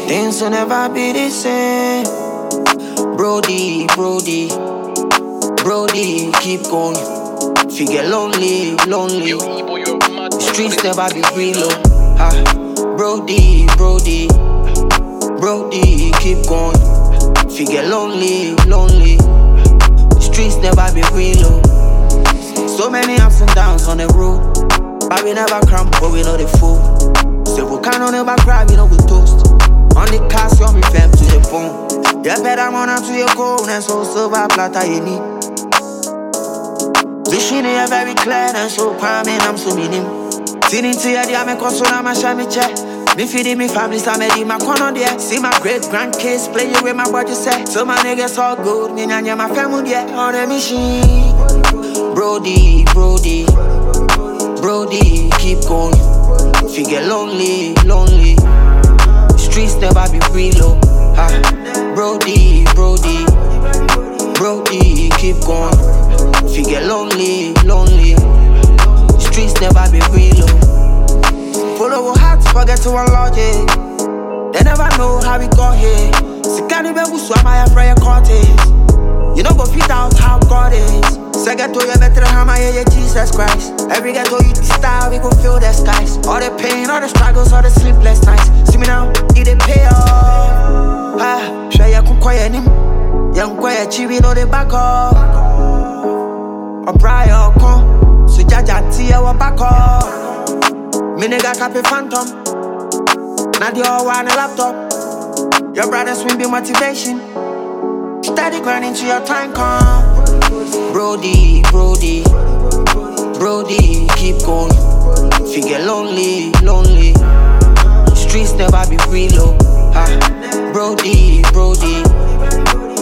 Things will never be the same. Brody, Brody, Brody, keep going. If you get lonely, lonely, the streets never be real. Brody, Brody, Brody, keep going. If you get lonely, lonely, the streets never be real. So many ups and downs on the road, but we never cramp, but we know the fool. So we can't never cry, we know we toast. On the cast, you me fam to the phone. You better run up to your cone and so silver platter you need. Vision is very clear and so calming, I'm so meaning. Sitting to your dear, me console, I'm a shabby chair. Me feeding me family, so me di my corner there. See my great grandkids playing with my body set. So my niggas all good, me and my family there on a mission. Brody, Brody, Brody, keep going. If you get lonely, lonely, the streets never be real. Brody, Brody, Brody, keep going. If you get lonely, lonely, the streets never be real. Follow our hearts, forget to unlock it. They never know how we got here. Sikani bebu swama ya prayer cortes. You know go fit out how God is. Second to you better hammer, yeah, Jesus Christ. Every ghetto you style, we gon' feel the skies. All the pain, all the struggles, all the sleepless nights. See me now, it dey pay off. Share ya kunkoye nim. Ya kunkoye chibi no de back up. Or prior con, so jaja tia wa back up. Me nigga copy phantom. Now they all want a laptop. Your brothers will be motivation. Steady grinding till your time come. Brody, Brody, Brody, keep going. If you get lonely, lonely, the streets never be real. Brody, Brody,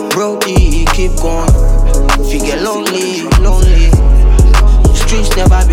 Brody, keep going. If you get lonely, lonely, the streets never be